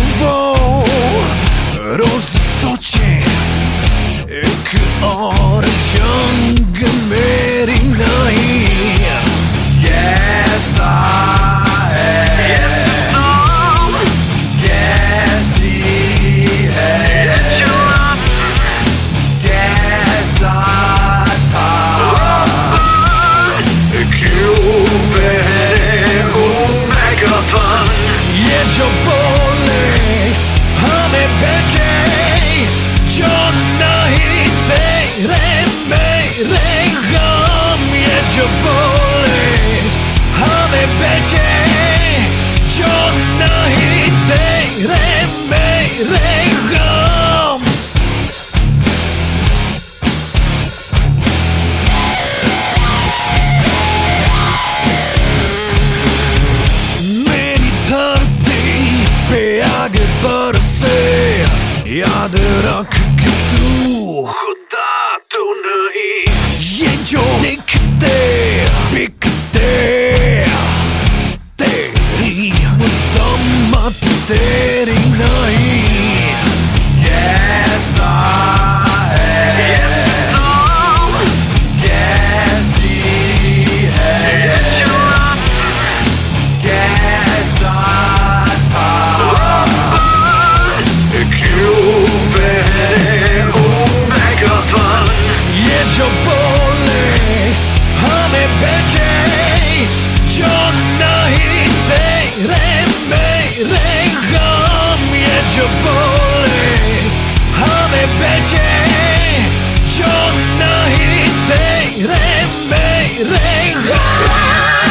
वो रोज सोचे एक और जंग मेरी नहीं कैसा है कैसी है कैसा था क्यों ये जो बोले हमें बेचे जो नहीं तेरे मेरे गम ये जो बोले हमें बेचे जो नहीं तेरे मेरे गम आगे बरसे याद रख कि तू खुदा तो नहीं ये जो लिखते बिकते तेरी मसम्मत तेरी नहीं कैसा है कैसी है कैसा ये जो बोले हमें बेचे जो नहीं तेरे मेरे गम ये जो बोले हमें बेचे जो नहीं तेरे मेरे गम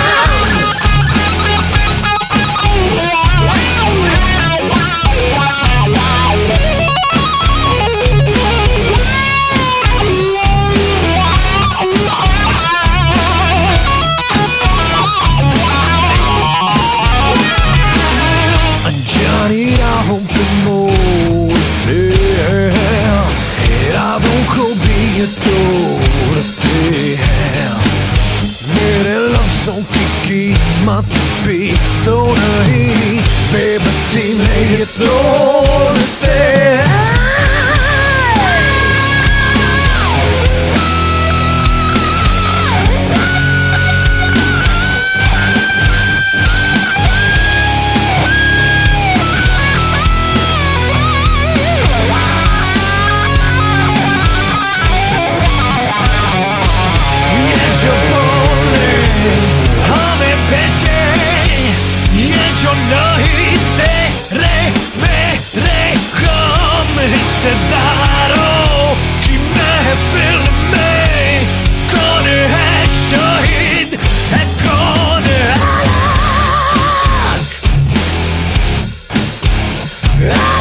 राहों पे मोड़ते हैं इरादों को भी ये तोड़ते हैं मेरे लफ्जों की कीमत भी तो नहीं बेबसी में ये तोड़ते हैं जो नहीं तेरे मेरे गम हिस्सेदारों की महफिल में कौन है शहीद है कौन हलाक